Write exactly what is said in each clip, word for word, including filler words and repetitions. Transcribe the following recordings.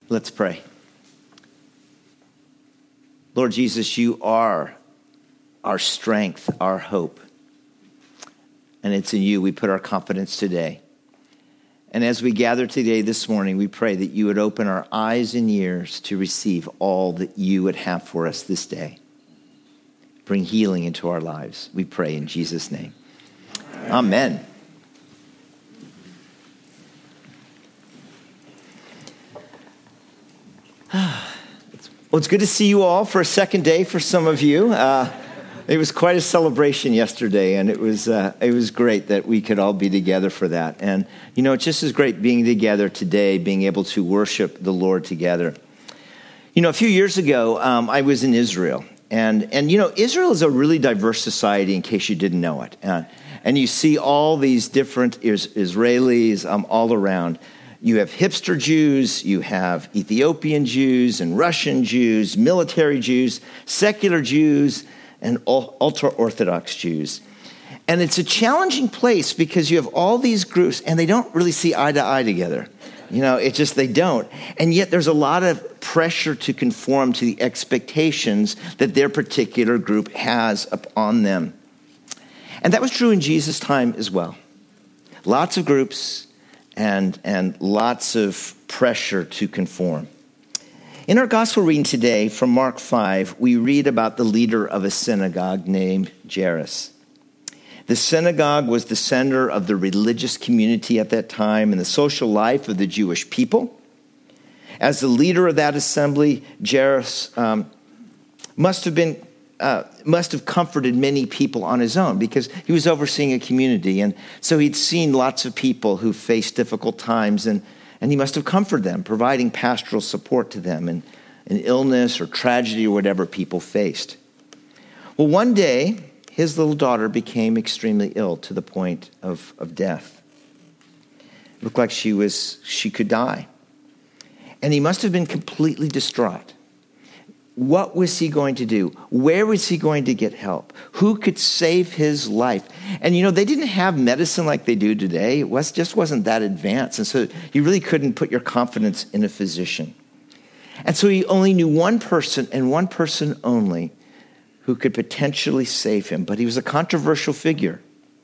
Let's pray. Lord Jesus, you are our strength, our hope. And it's in you we put our confidence today. And as we gather today this morning, we pray that you would open our eyes and ears to receive all that you would have for us this day. Bring healing into our lives. We pray in Jesus' name. Amen. Well, it's good to see you all for a second day for some of you. Uh, it was quite a celebration yesterday, and it was uh, it was great that we could all be together for that. And, you know, it's just as great being together today, being able to worship the Lord together. You know, a few years ago, um, I was in Israel. And, and you know, Israel is a really diverse society, in case you didn't know it. Uh, and you see all these different is- Israelis um, all around. You have hipster Jews, you have Ethiopian Jews and Russian Jews, military Jews, secular Jews, and ultra-Orthodox Jews. And it's a challenging place because you have all these groups and they don't really see eye to eye together. You know, it's just they don't. And yet there's a lot of pressure to conform to the expectations that their particular group has upon them. And that was true in Jesus' time as well. Lots of groups and, and lots of pressure to conform. In our gospel reading today from Mark five, we read about the leader of a synagogue named Jairus. The synagogue was the center of the religious community at that time and the social life of the Jewish people. As the leader of that assembly, Jairus um, must have been uh, must have comforted many people on his own because he was overseeing a community, and so he'd seen lots of people who faced difficult times, and and he must have comforted them, providing pastoral support to them in, in illness or tragedy or whatever people faced. Well, one day, his little daughter became extremely ill to the point of, of death. It looked like she was she could die. And he must have been completely distraught. What was he going to do? Where was he going to get help? Who could save his life? And, you know, they didn't have medicine like they do today. It was, just wasn't that advanced. And so you really couldn't put your confidence in a physician. And so he only knew one person and one person only who could potentially save him. But he was a controversial figure,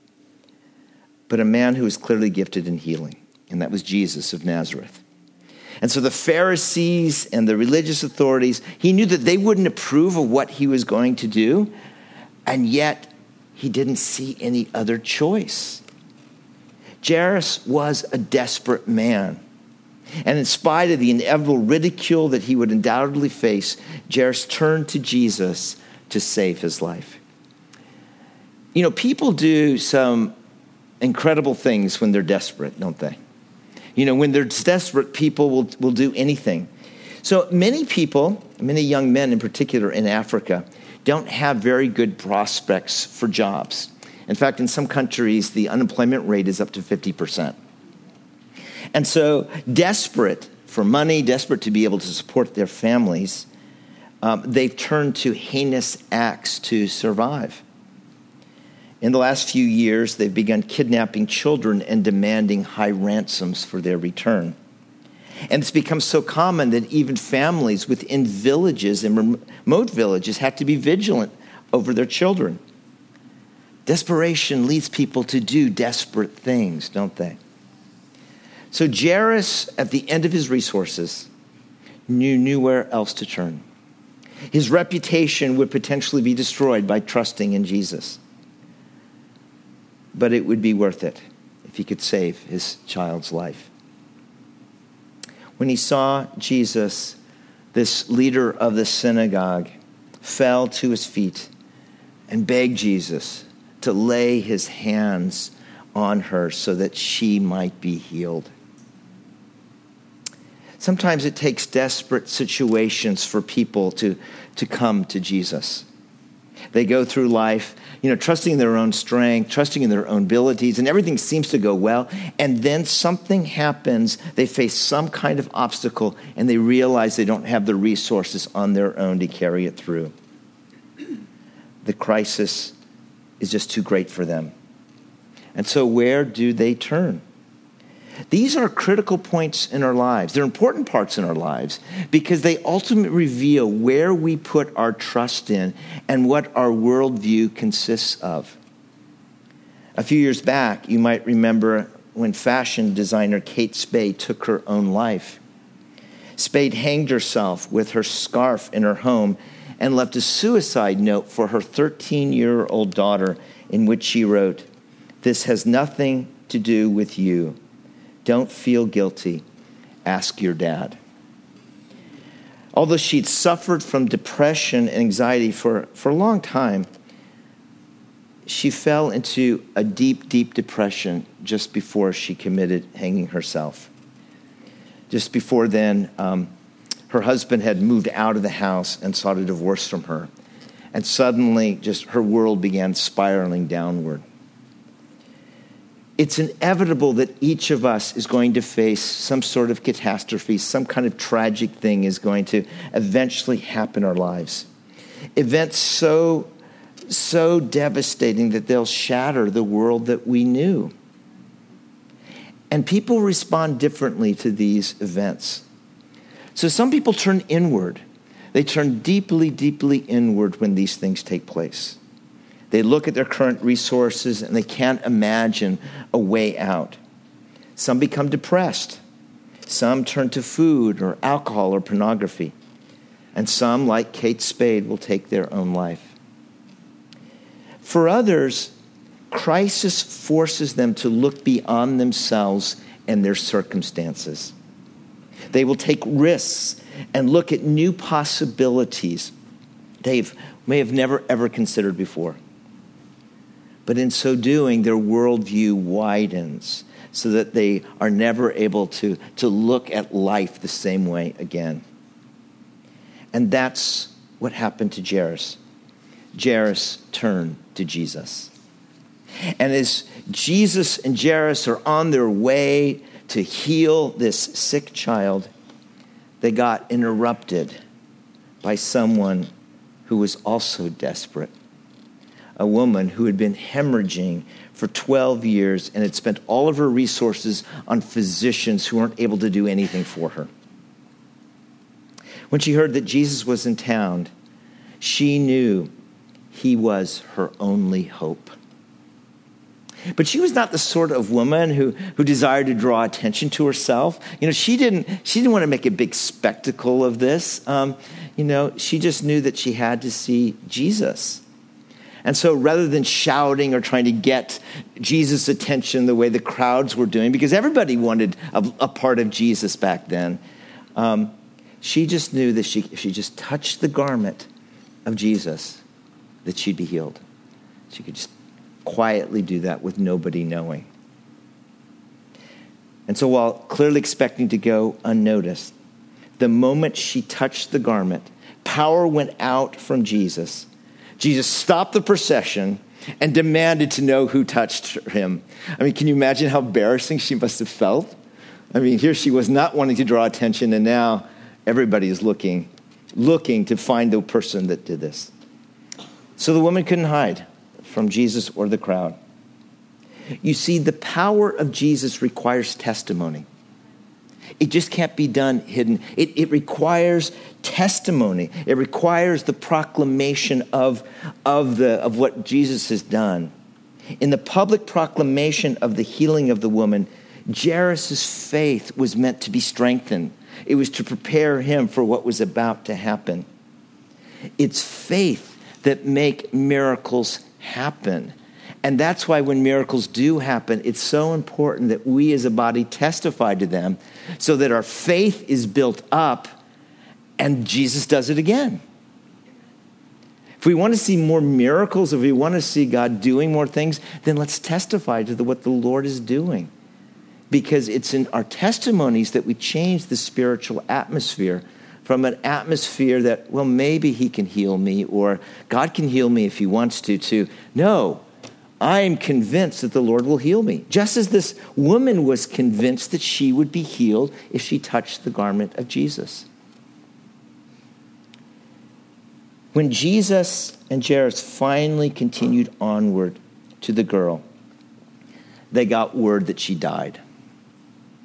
but a man who was clearly gifted in healing. And that was Jesus of Nazareth. And so the Pharisees and the religious authorities, he knew that they wouldn't approve of what he was going to do. And yet he didn't see any other choice. Jairus was a desperate man. And in spite of the inevitable ridicule that he would undoubtedly face, Jairus turned to Jesus to save his life. You know, people do some incredible things when they're desperate, don't they? You know, when they're desperate, people will, will do anything. So many people, many young men in particular in Africa, don't have very good prospects for jobs. In fact, in some countries, the unemployment rate is up to fifty percent. And so desperate for money, desperate to be able to support their families, um, they've turned to heinous acts to survive. In the last few years, they've begun kidnapping children and demanding high ransoms for their return. And it's become so common that even families within villages and remote villages have to be vigilant over their children. Desperation leads people to do desperate things, don't they? So Jairus, at the end of his resources, knew nowhere else to turn. His reputation would potentially be destroyed by trusting in Jesus. But it would be worth it if he could save his child's life. When he saw Jesus, this leader of the synagogue fell to his feet and begged Jesus to lay his hands on her so that she might be healed. Sometimes it takes desperate situations for people to, to come to Jesus. They go through life, you know, trusting in their own strength, trusting in their own abilities, and everything seems to go well. And then something happens. They face some kind of obstacle, and they realize they don't have the resources on their own to carry it through. The crisis is just too great for them. And so where do they turn? These are critical points in our lives. They're important parts in our lives because they ultimately reveal where we put our trust in and what our worldview consists of. A few years back, you might remember when fashion designer Kate Spade took her own life. Spade hanged herself with her scarf in her home and left a suicide note for her thirteen-year-old daughter in which she wrote, "This has nothing to do with you. Don't feel guilty. Ask your dad." Although she'd suffered from depression and anxiety for, for a long time, she fell into a deep, deep depression just before she committed hanging herself. Just before then, um, her husband had moved out of the house and sought a divorce from her. And suddenly, just her world began spiraling downward. It's inevitable that each of us is going to face some sort of catastrophe, some kind of tragic thing is going to eventually happen in our lives. Events so, so devastating that they'll shatter the world that we knew. And people respond differently to these events. So some people turn inward. They turn deeply, deeply inward when these things take place. They look at their current resources and they can't imagine a way out. Some become depressed. Some turn to food or alcohol or pornography. And some, like Kate Spade, will take their own life. For others, crisis forces them to look beyond themselves and their circumstances. They will take risks and look at new possibilities they may have never, ever considered before. But in so doing, their worldview widens so that they are never able to, to look at life the same way again. And that's what happened to Jairus. Jairus turned to Jesus. And as Jesus and Jairus are on their way to heal this sick child, they got interrupted by someone who was also desperate. A woman who had been hemorrhaging for twelve years and had spent all of her resources on physicians who weren't able to do anything for her. When she heard that Jesus was in town, she knew he was her only hope. But she was not the sort of woman who, who desired to draw attention to herself. You know, she didn't, she didn't want to make a big spectacle of this. Um, you know, she just knew that she had to see Jesus. And so rather than shouting or trying to get Jesus' attention the way the crowds were doing, because everybody wanted a, a part of Jesus back then, um, she just knew that she, if she just touched the garment of Jesus, that she'd be healed. She could just quietly do that with nobody knowing. And so while clearly expecting to go unnoticed, the moment she touched the garment, power went out from Jesus. Jesus stopped the procession and demanded to know who touched him. I mean, can you imagine how embarrassing she must have felt? I mean, here she was not wanting to draw attention, and now everybody is looking, looking to find the person that did this. So the woman couldn't hide from Jesus or the crowd. You see, the power of Jesus requires testimony. It just can't be done hidden. It, it requires testimony. It requires the proclamation of, of, the, of what Jesus has done. In the public proclamation of the healing of the woman, Jairus' faith was meant to be strengthened. It was to prepare him for what was about to happen. It's faith that make miracles happen. And that's why when miracles do happen, it's so important that we as a body testify to them so that our faith is built up and Jesus does it again. If we want to see more miracles, if we want to see God doing more things, then let's testify to the, what the Lord is doing. Because it's in our testimonies that we change the spiritual atmosphere from an atmosphere that, well, maybe he can heal me or God can heal me if he wants to, to, no, I am convinced that the Lord will heal me. Just as this woman was convinced that she would be healed if she touched the garment of Jesus. When Jesus and Jairus finally continued onward to the girl, they got word that she died.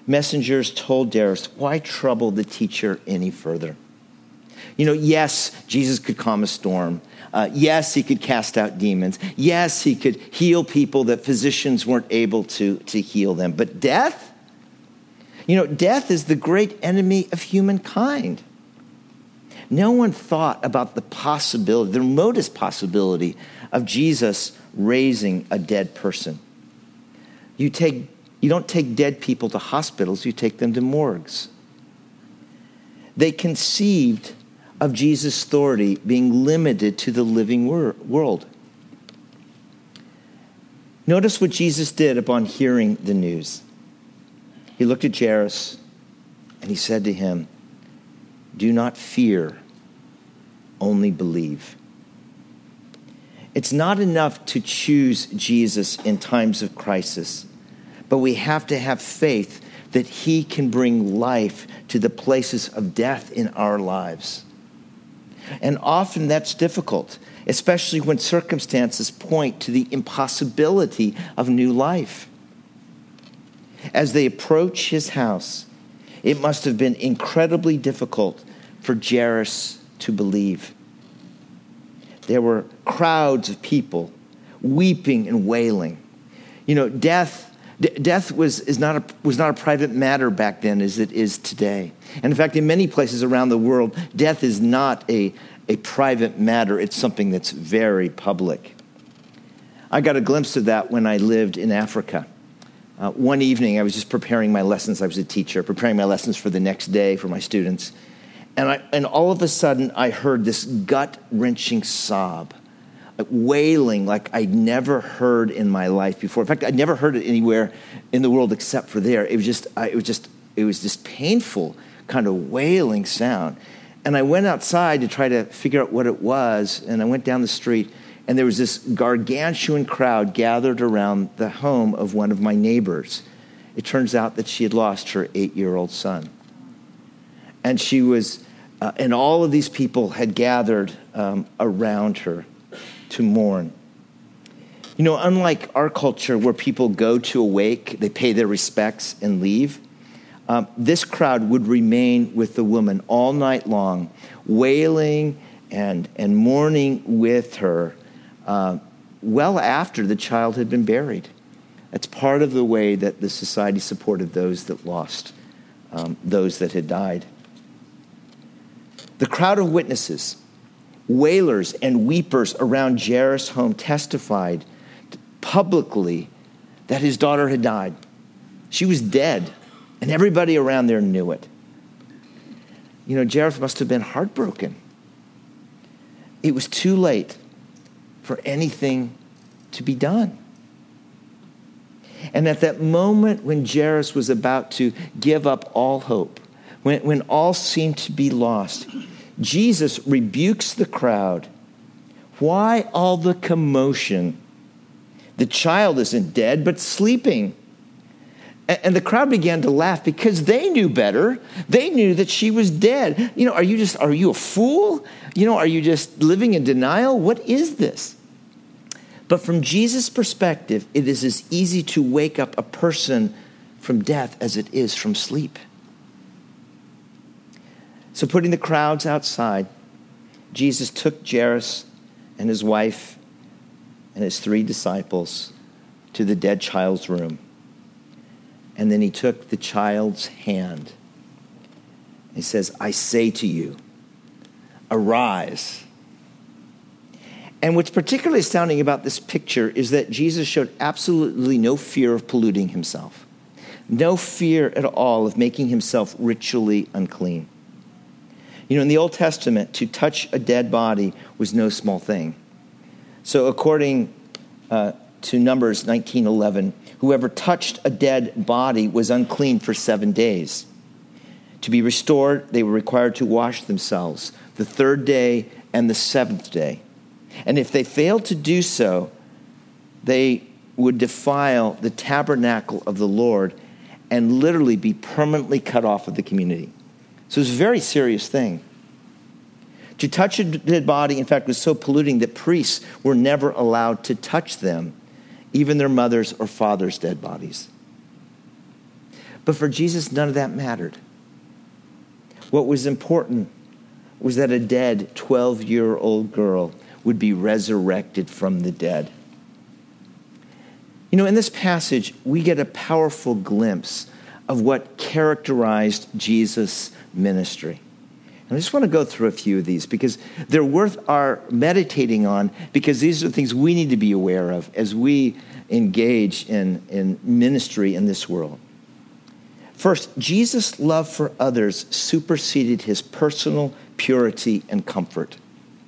messengers told Jairus, why trouble the teacher any further? You know, yes, Jesus could calm a storm. Uh, yes, he could cast out demons. Yes, he could heal people that physicians weren't able to, to heal them. But death? You know, death is the great enemy of humankind. No one thought about the possibility, the remotest possibility of Jesus raising a dead person. You take, you don't take dead people to hospitals, you take them to morgues. They conceived of Jesus' authority being limited to the living wor- world. Notice what Jesus did upon hearing the news. He looked at Jairus and he said to him, do not fear, only believe. It's not enough to choose Jesus in times of crisis, but we have to have faith that he can bring life to the places of death in our lives. And often that's difficult, especially when circumstances point to the impossibility of new life. As they approach his house, it must have been incredibly difficult for Jairus to believe. There were crowds of people weeping and wailing. You know, death d- death was is not a was not a private matter back then as it is today. And in fact, in many places around the world, death is not a, a private matter. It's something that's very public. I got a glimpse of that when I lived in Africa. Uh, one evening, I was just preparing my lessons. I was a teacher, preparing my lessons for the next day for my students. And I, and all of a sudden, I heard this gut-wrenching sob, like wailing like I'd never heard in my life before. In fact, I'd never heard it anywhere in the world except for there. It was just, I, it was just, it was this painful kind of wailing sound. And I went outside to try to figure out what it was. And I went down the street, and there was this gargantuan crowd gathered around the home of one of my neighbors. It turns out that she had lost her eight-year-old son. And she was, uh, and all of these people had gathered um, around her to mourn. You know, unlike our culture where people go to a wake, they pay their respects and leave, um, this crowd would remain with the woman all night long, wailing and, and mourning with her uh, well after the child had been buried. That's part of the way that the society supported those that lost, um, those that had died. The crowd of witnesses, wailers and weepers around Jairus' home testified publicly that his daughter had died. She was dead, and everybody around there knew it. You know, Jairus must have been heartbroken. It was too late for anything to be done. And at that moment when Jairus was about to give up all hope, when, when all seemed to be lost, Jesus rebukes the crowd. Why all the commotion? The child isn't dead, but sleeping. And, and the crowd began to laugh because they knew better. They knew that she was dead. You know, are you just, are you a fool? You know, are you just living in denial? What is this? But from Jesus' perspective, it is as easy to wake up a person from death as it is from sleep. So putting the crowds outside, Jesus took Jairus and his wife and his three disciples to the dead child's room. And then he took the child's hand. He says, I say to you, arise. And what's particularly astounding about this picture is that Jesus showed absolutely no fear of polluting himself. No fear at all of making himself ritually unclean. You know, in the Old Testament, to touch a dead body was no small thing. So according uh, to Numbers nineteen eleven, whoever touched a dead body was unclean for seven days. To be restored, they were required to wash themselves the third day and the seventh day. And if they failed to do so, they would defile the tabernacle of the Lord and literally be permanently cut off of the community. So it's a very serious thing. To touch a dead body, in fact, was so polluting that priests were never allowed to touch them, even their mothers' or fathers' dead bodies. But for Jesus, none of that mattered. What was important was that a dead twelve-year-old girl would be resurrected from the dead. You know, in this passage, we get a powerful glimpse of what characterized Jesus' ministry. And I just want to go through a few of these because they're worth our meditating on, because these are things we need to be aware of as we engage in, in ministry in this world. First, Jesus' love for others superseded his personal purity and comfort.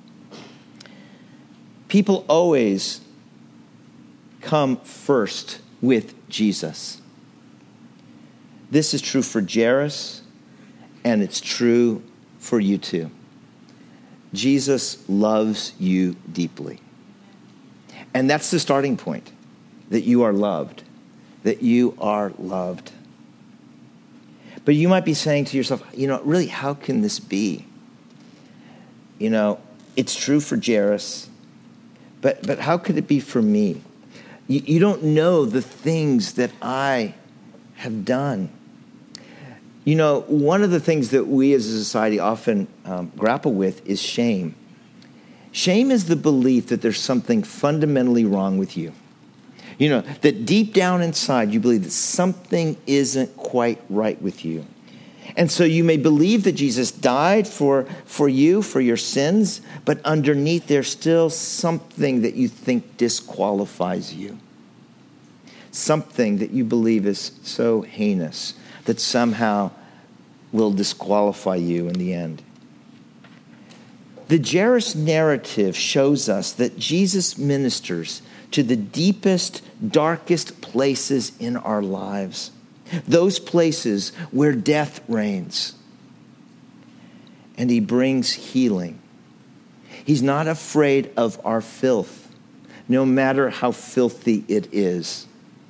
People always come first with Jesus. This is true for Jairus, and it's true for you too. Jesus loves you deeply. And that's the starting point, that you are loved, that you are loved. But you might be saying to yourself, you know, really, how can this be? You know, it's true for Jairus, but but how could it be for me? You, you don't know the things that I have done. You know, one of the things that we as a society often um, grapple with is shame. Shame is the belief that there's something fundamentally wrong with you. You know, that deep down inside, you believe that something isn't quite right with you. And so you may believe that Jesus died for, for you, for your sins, but underneath there's still something that you think disqualifies you. Something that you believe is so heinous that somehow will disqualify you in the end. The Jairus narrative shows us that Jesus ministers to the deepest, darkest places in our lives. Those places where death reigns. And he brings healing. He's not afraid of our filth, no matter how filthy it is.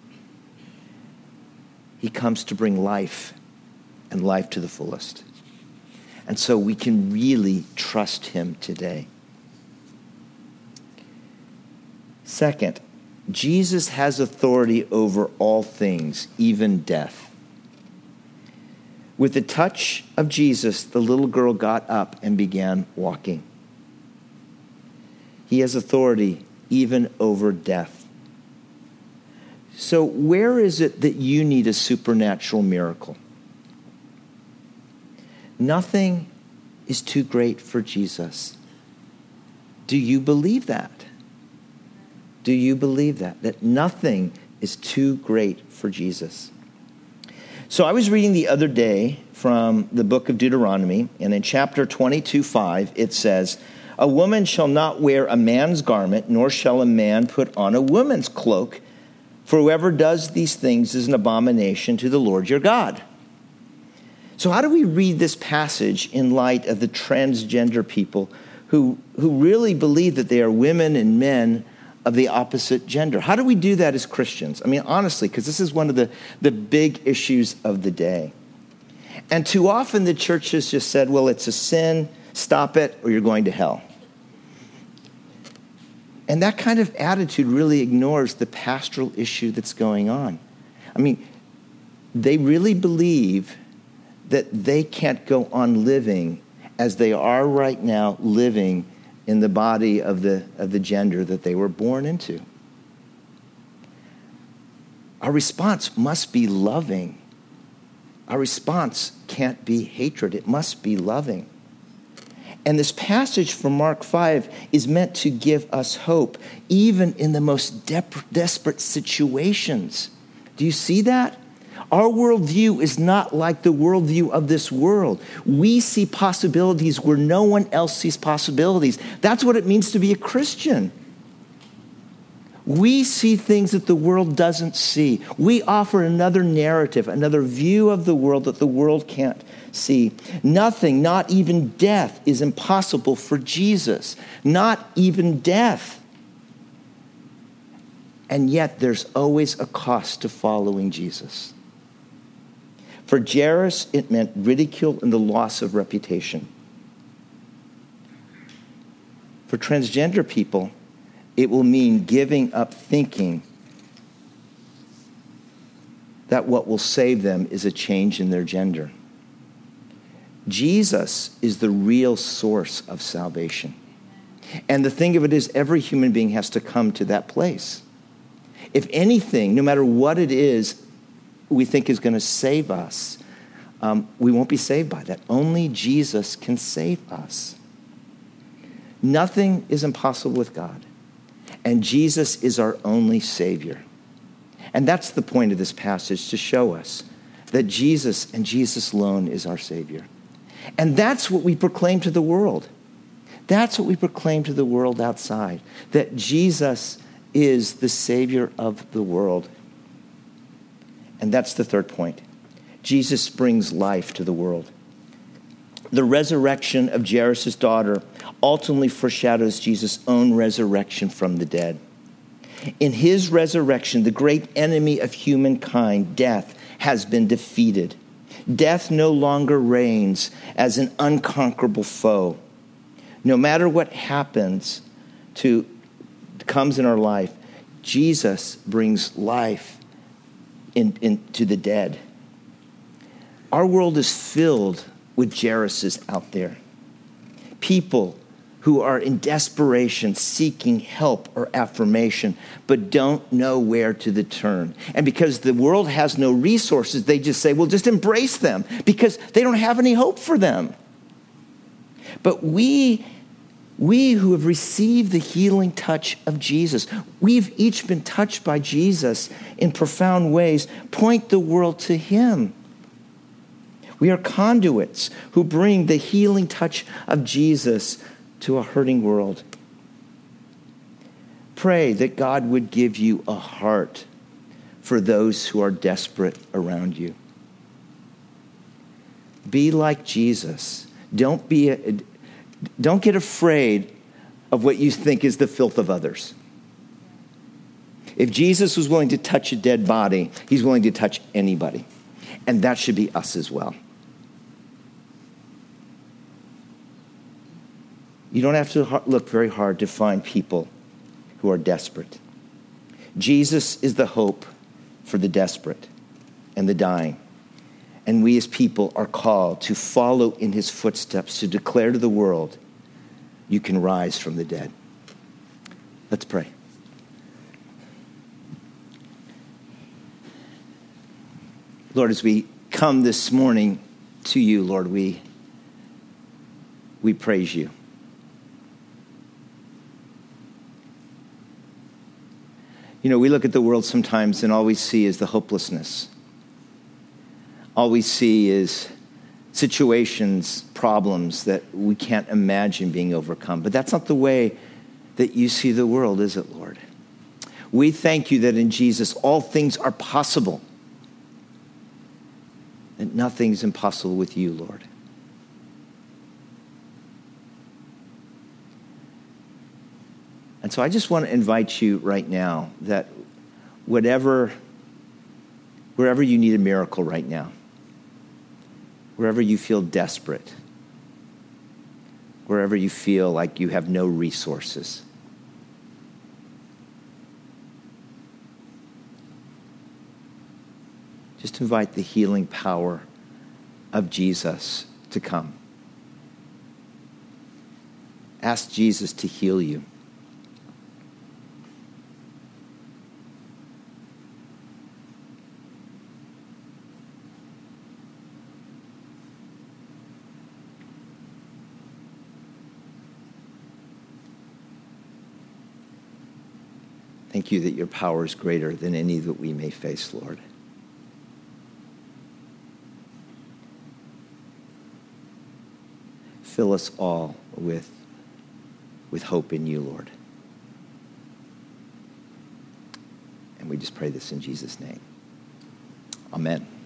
He comes to bring life, and life to the fullest. And so we can really trust him today. Second, Jesus has authority over all things, even death. With the touch of Jesus, the little girl got up and began walking. He has authority even over death. So where is it that you need a supernatural miracle? Nothing is too great for Jesus. Do you believe that? Do you believe that? That nothing is too great for Jesus? So I was reading the other day from the book of Deuteronomy, and in chapter twenty-two, five, it says, "A woman shall not wear a man's garment, nor shall a man put on a woman's cloak, for whoever does these things is an abomination to the Lord your God." So how do we read this passage in light of the transgender people who, who really believe that they are women and men of the opposite gender? How do we do that as Christians? I mean, honestly, because this is one of the, the big issues of the day. And too often the church has just said, well, it's a sin, stop it, or you're going to hell. And that kind of attitude really ignores the pastoral issue that's going on. I mean, they really believe that they can't go on living as they are right now living in the body of the, of the gender that they were born into. Our response must be loving. Our response can't be hatred. It must be loving. And this passage from Mark five is meant to give us hope, even in the most de- desperate situations. Do you see that? Our worldview is not like the worldview of this world. We see possibilities where no one else sees possibilities. That's what it means to be a Christian. We see things that the world doesn't see. We offer another narrative, another view of the world that the world can't see. Nothing, not even death, is impossible for Jesus. Not even death. And yet there's always a cost to following Jesus. For Jairus, it meant ridicule and the loss of reputation. For transgender people, it will mean giving up thinking that what will save them is a change in their gender. Jesus is the real source of salvation. And the thing of it is, every human being has to come to that place. If anything, no matter what it is we think is going to save us, um, we won't be saved by that. Only Jesus can save us. Nothing is impossible with God. And Jesus is our only Savior. And that's the point of this passage, to show us that Jesus and Jesus alone is our Savior. And that's what we proclaim to the world. That's what we proclaim to the world outside, that Jesus is the Savior of the world. And that's the third point. Jesus brings life to the world. The resurrection of Jairus' daughter ultimately foreshadows Jesus' own resurrection from the dead. In his resurrection, the great enemy of humankind, death, has been defeated. Death no longer reigns as an unconquerable foe. No matter what happens to comes in our life, Jesus brings life in, in, to the dead. Our world is filled with Jairuses out there. People who are in desperation, seeking help or affirmation, but don't know where to turn. And because the world has no resources, they just say, well, just embrace them, because they don't have any hope for them. But we, we who have received the healing touch of Jesus, we've each been touched by Jesus in profound ways, point the world to him. We are conduits who bring the healing touch of Jesus to a hurting world. Pray that God would give you a heart for those who are desperate around you. Be like Jesus. Don't be, don't get afraid of what you think is the filth of others. If Jesus was willing to touch a dead body, he's willing to touch anybody. And that should be us as well. You don't have to look very hard to find people who are desperate. Jesus is the hope for the desperate and the dying. And we as people are called to follow in his footsteps, to declare to the world, you can rise from the dead. Let's pray. Lord, as we come this morning to you, Lord, we, we praise you. You know, we look at the world sometimes and all we see is the hopelessness. All we see is situations, problems that we can't imagine being overcome. But that's not the way that you see the world, is it, Lord? We thank you that in Jesus all things are possible. That nothing's impossible with you, Lord. And so I just want to invite you right now that whatever, wherever you need a miracle right now, wherever you feel desperate, wherever you feel like you have no resources, just invite the healing power of Jesus to come. Ask Jesus to heal you. Thank you that your power is greater than any that we may face, Lord. Fill us all with, with hope in you, Lord. And we just pray this in Jesus' name. Amen.